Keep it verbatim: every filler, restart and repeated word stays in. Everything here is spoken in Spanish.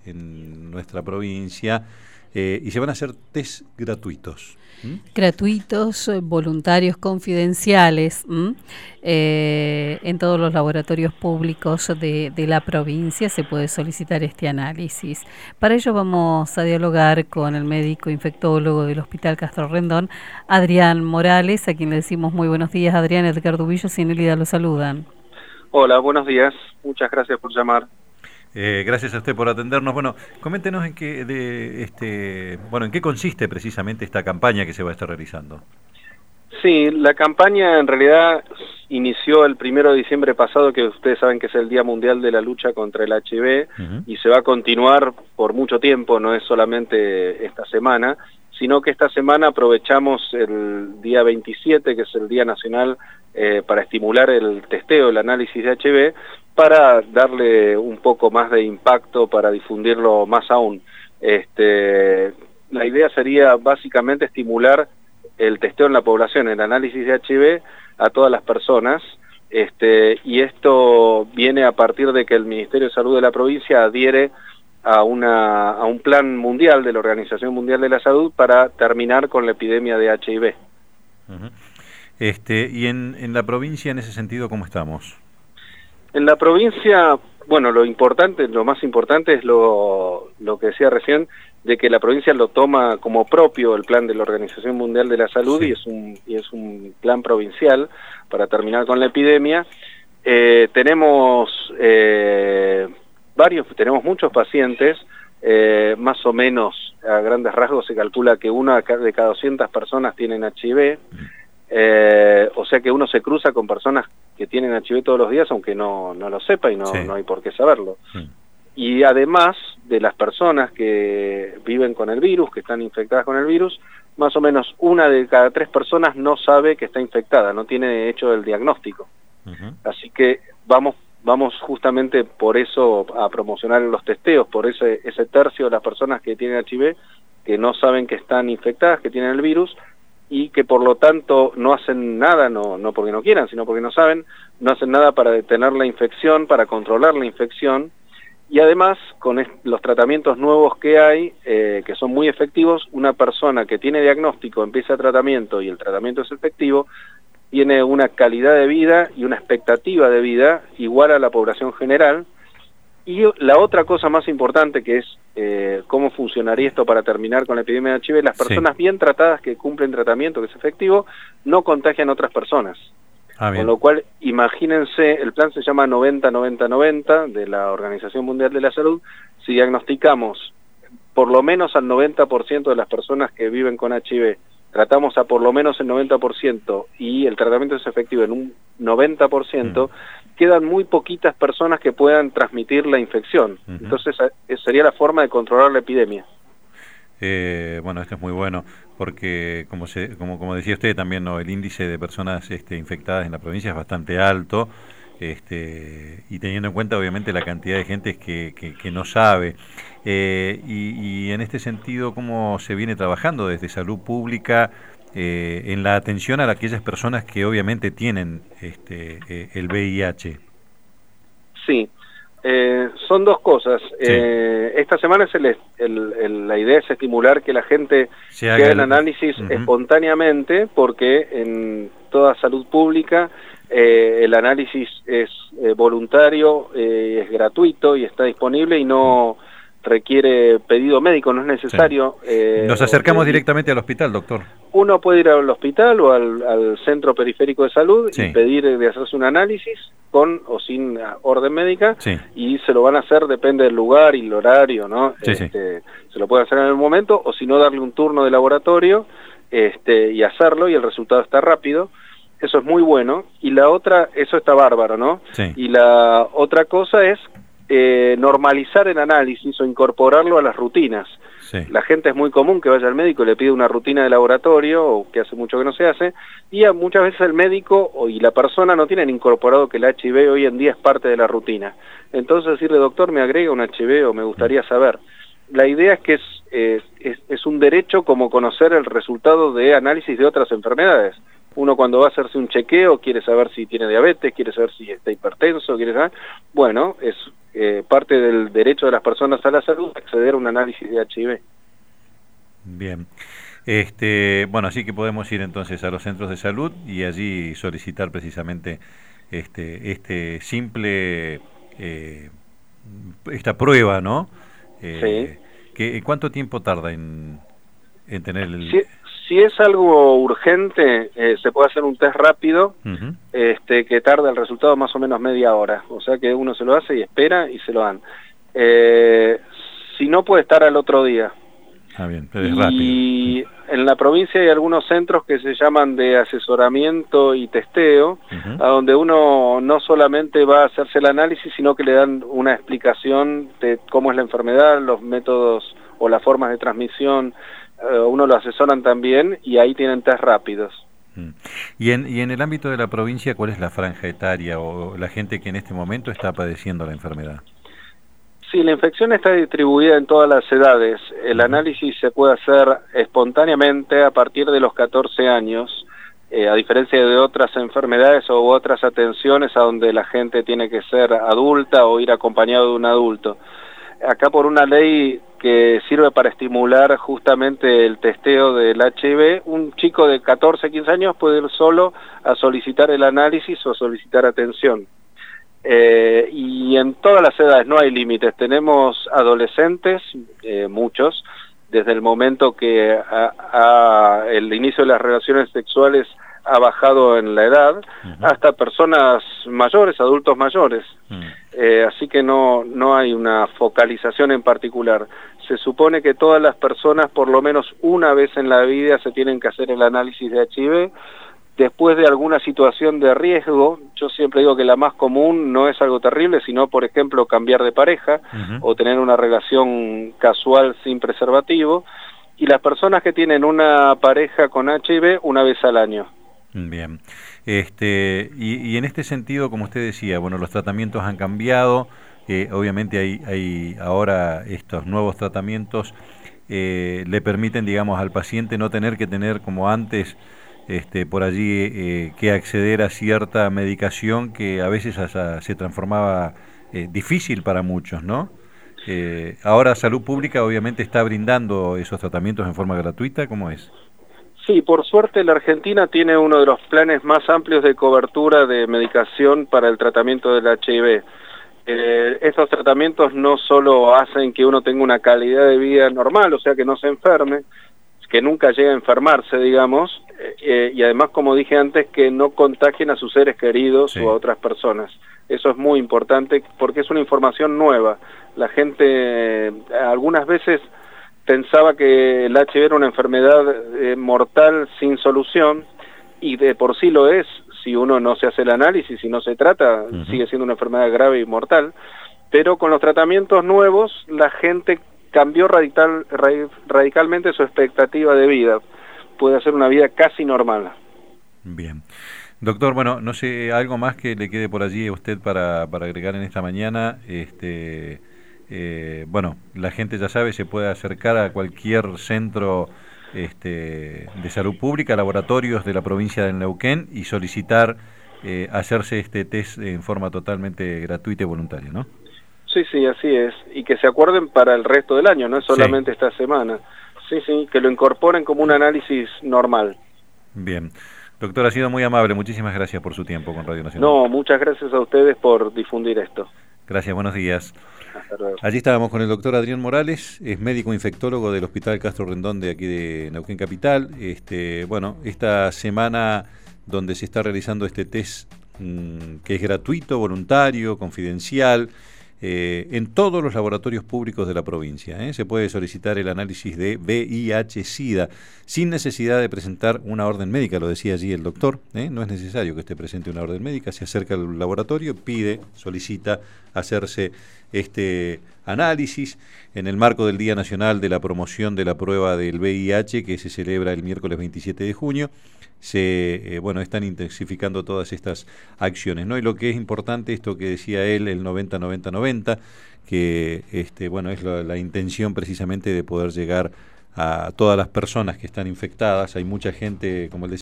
en nuestra provincia eh, y se van a hacer test gratuitos. ¿Mm? Gratuitos, voluntarios, confidenciales, eh, en todos los laboratorios públicos de, de la provincia se puede solicitar este análisis. Para ello vamos a dialogar con el médico infectólogo del Hospital Castro Rendón, Adrián Morales, a quien le decimos muy buenos días. Adrián, Edgar Dubillos y Nélida lo saludan. Hola, buenos días, muchas gracias por llamar. Eh, gracias a usted por atendernos. Bueno, coméntenos en qué de este, bueno, en qué consiste precisamente esta campaña que se va a estar realizando. Sí, la campaña en realidad inició el primero de diciembre pasado, que ustedes saben que es el Día Mundial de la Lucha contra el H I V, uh-huh. y se va a continuar por mucho tiempo, no es solamente esta semana, sino que esta semana aprovechamos el día veintisiete, que es el Día Nacional eh, para estimular el testeo, el análisis de H I V, para darle un poco más de impacto, para difundirlo más aún. Este, la idea sería básicamente estimular el testeo en la población, el análisis de H I V a todas las personas, este, y esto viene a partir de que el Ministerio de Salud de la provincia adhiere a, una, a un plan mundial de la Organización Mundial de la Salud para terminar con la epidemia de H I V. Uh-huh. Este, y en, en la provincia, en ese sentido, ¿cómo estamos? En la provincia, bueno, lo importante, lo más importante es lo, lo que decía recién, de que la provincia lo toma como propio el plan de la Organización Mundial de la Salud, sí. y es un y es un plan provincial para terminar con la epidemia. Eh, tenemos eh, varios, tenemos muchos pacientes, eh, más o menos a grandes rasgos se calcula que una de cada doscientas personas tienen H I V. Eh, o sea que uno se cruza con personas que tienen H I V todos los días, aunque no, no lo sepa y no, sí. no hay por qué saberlo. Sí. Y además de las personas que viven con el virus, que están infectadas con el virus, más o menos una de cada tres personas no sabe que está infectada, no tiene hecho el diagnóstico. Uh-huh. Así que vamos vamos justamente por eso a promocionar los testeos, por ese, ese tercio de las personas que tienen H I V, que no saben que están infectadas, que tienen el virus, y que por lo tanto no hacen nada, no, no porque no quieran, sino porque no saben, no hacen nada para detener la infección, para controlar la infección, y además con los tratamientos nuevos que hay, eh, que son muy efectivos, una persona que tiene diagnóstico, empieza tratamiento y el tratamiento es efectivo, tiene una calidad de vida y una expectativa de vida igual a la población general. Y la otra cosa más importante, que es eh, cómo funcionaría esto para terminar con la epidemia de H I V, las personas sí. bien tratadas que cumplen tratamiento, que es efectivo, no contagian a otras personas. Ah, con lo cual, imagínense, el plan se llama noventa noventa noventa de la Organización Mundial de la Salud. Si diagnosticamos por lo menos al noventa por ciento de las personas que viven con H I V, tratamos a por lo menos el noventa por ciento y el tratamiento es efectivo en un noventa por ciento, mm. quedan muy poquitas personas que puedan transmitir la infección. Uh-huh. Entonces esa sería la forma de controlar la epidemia. Eh, bueno, esto es muy bueno, porque como se, como, como decía usted también, ¿no? El índice de personas este, infectadas en la provincia es bastante alto, este, y teniendo en cuenta obviamente la cantidad de gente que, que, que no sabe. Eh, y, y en este sentido, ¿cómo se viene trabajando desde Salud Pública eh, en la atención a aquellas personas que obviamente tienen este, eh, el V I H? Sí, eh, son dos cosas. Sí. Eh, esta semana es el, el, el, la idea es estimular que la gente se haga el análisis uh-huh. espontáneamente, porque en toda salud pública eh, el análisis es eh, voluntario, eh, es gratuito y está disponible y no requiere pedido médico, no es necesario. Sí. Eh, Nos acercamos eh, directamente al hospital, doctor. Uno puede ir al hospital o al, al centro periférico de salud sí. y pedir de hacerse un análisis con o sin orden médica sí. y se lo van a hacer, depende del lugar y el horario, ¿no? Sí, este, sí. Se lo puede hacer en el momento o si no darle un turno de laboratorio este, y hacerlo y el resultado está rápido. Eso es muy bueno. Y la otra, eso está bárbaro, ¿no? Sí. Y la otra cosa es Eh, normalizar el análisis o incorporarlo a las rutinas. Sí. La gente es muy común que vaya al médico y le pide una rutina de laboratorio, o que hace mucho que no se hace, y a, muchas veces el médico o, y la persona no tienen incorporado que el H I V hoy en día es parte de la rutina. Entonces decirle, doctor, me agrega un H I V o me gustaría saber. La idea es que es, eh, es, es un derecho como conocer el resultado de análisis de otras enfermedades. Uno cuando va a hacerse un chequeo quiere saber si tiene diabetes, quiere saber si está hipertenso, quiere saber... Bueno, es eh, parte del derecho de las personas a la salud acceder a un análisis de H I V. Bien. Este, bueno, así que podemos ir entonces a los centros de salud y allí solicitar precisamente este, este simple, eh, esta prueba, ¿no? Eh, Sí. Que, ¿cuánto tiempo tarda en, en tener el...? Si, si es algo urgente, eh, se puede hacer un test rápido, Uh-huh. este, que tarda el resultado más o menos media hora. O sea que uno se lo hace y espera y se lo dan. Eh, si no, puede estar al otro día. Ah, bien, pero es rápido. Y en la provincia hay algunos centros que se llaman de asesoramiento y testeo, Uh-huh. a donde uno no solamente va a hacerse el análisis, sino que le dan una explicación de cómo es la enfermedad, los métodos o las formas de transmisión, eh, uno lo asesoran también y ahí tienen test rápidos. Mm. Y en, y en el ámbito de la provincia, ¿cuál es la franja etaria o la gente que en este momento está padeciendo la enfermedad? Sí, la infección está distribuida en todas las edades. El análisis se puede hacer espontáneamente a partir de los catorce años, eh, a diferencia de otras enfermedades o otras atenciones a donde la gente tiene que ser adulta o ir acompañado de un adulto. Acá por una ley que sirve para estimular justamente el testeo del H I V, un chico de catorce, quince años puede ir solo a solicitar el análisis o solicitar atención. Eh, y en todas las edades, no hay límites. Tenemos adolescentes, eh, muchos, desde el momento que a, a el inicio de las relaciones sexuales ha bajado en la edad, uh-huh. hasta personas mayores, adultos mayores. Uh-huh. Eh, así que no, no hay una focalización en particular. Se supone que todas las personas, por lo menos una vez en la vida, se tienen que hacer el análisis de H I V. Después de alguna situación de riesgo, yo siempre digo que la más común no es algo terrible, sino, por ejemplo, cambiar de pareja uh-huh. o tener una relación casual sin preservativo, y las personas que tienen una pareja con H I V una vez al año. Bien. Este, y, y en este sentido, como usted decía, bueno, los tratamientos han cambiado, eh, obviamente hay, hay ahora estos nuevos tratamientos eh, le permiten, digamos, al paciente no tener que tener como antes Este, por allí eh, que acceder a cierta medicación que a veces hasta se transformaba eh, difícil para muchos, ¿no? Eh, ahora Salud Pública obviamente está brindando esos tratamientos en forma gratuita, ¿cómo es? Sí, por suerte la Argentina tiene uno de los planes más amplios de cobertura de medicación para el tratamiento del H I V. Eh, estos tratamientos no solo hacen que uno tenga una calidad de vida normal, o sea que no se enferme, que nunca llegue a enfermarse, digamos, eh, y además, como dije antes, que no contagien a sus seres queridos sí. o a otras personas. Eso es muy importante porque es una información nueva. La gente eh, algunas veces pensaba que el H I V era una enfermedad eh, mortal sin solución, y de por sí lo es. Si uno no se hace el análisis y no se trata, uh-huh. sigue siendo una enfermedad grave y mortal, pero con los tratamientos nuevos la gente cambió radical, radicalmente su expectativa de vida. Puede hacer una vida casi normal. Bien. Doctor, bueno, no sé, algo más que le quede por allí a usted para, para agregar en esta mañana. Este, eh, bueno, la gente ya sabe, se puede acercar a cualquier centro este, de salud pública, laboratorios de la provincia del Neuquén, y solicitar eh, hacerse este test en forma totalmente gratuita y voluntaria, ¿no? Sí, sí, así es. Y que se acuerden para el resto del año, no es solamente sí. esta semana. Sí, sí, que lo incorporen como un análisis normal. Bien. Doctor, ha sido muy amable. Muchísimas gracias por su tiempo con Radio Nacional. No, muchas gracias a ustedes por difundir esto. Gracias, buenos días. Hasta luego. Allí estábamos con el doctor Adrián Morales, es médico infectólogo del Hospital Castro Rendón de aquí de Neuquén Capital. Este, bueno, esta semana donde se está realizando este test mmm, que es gratuito, voluntario, confidencial, Eh, en todos los laboratorios públicos de la provincia. ¿eh? Se puede solicitar el análisis de V I H SIDA sin necesidad de presentar una orden médica, lo decía allí el doctor. ¿eh? No es necesario que esté presente una orden médica, se acerca al laboratorio, pide, solicita hacerse este análisis en el marco del Día Nacional de la Promoción de la Prueba del V I H, que se celebra el miércoles veintisiete de junio. Se eh, bueno están intensificando todas estas acciones, ¿no? Y lo que es importante, esto que decía él, el noventa noventa noventa, que este bueno es la, la intención precisamente de poder llegar a todas las personas que están infectadas. Hay mucha gente, como él decía,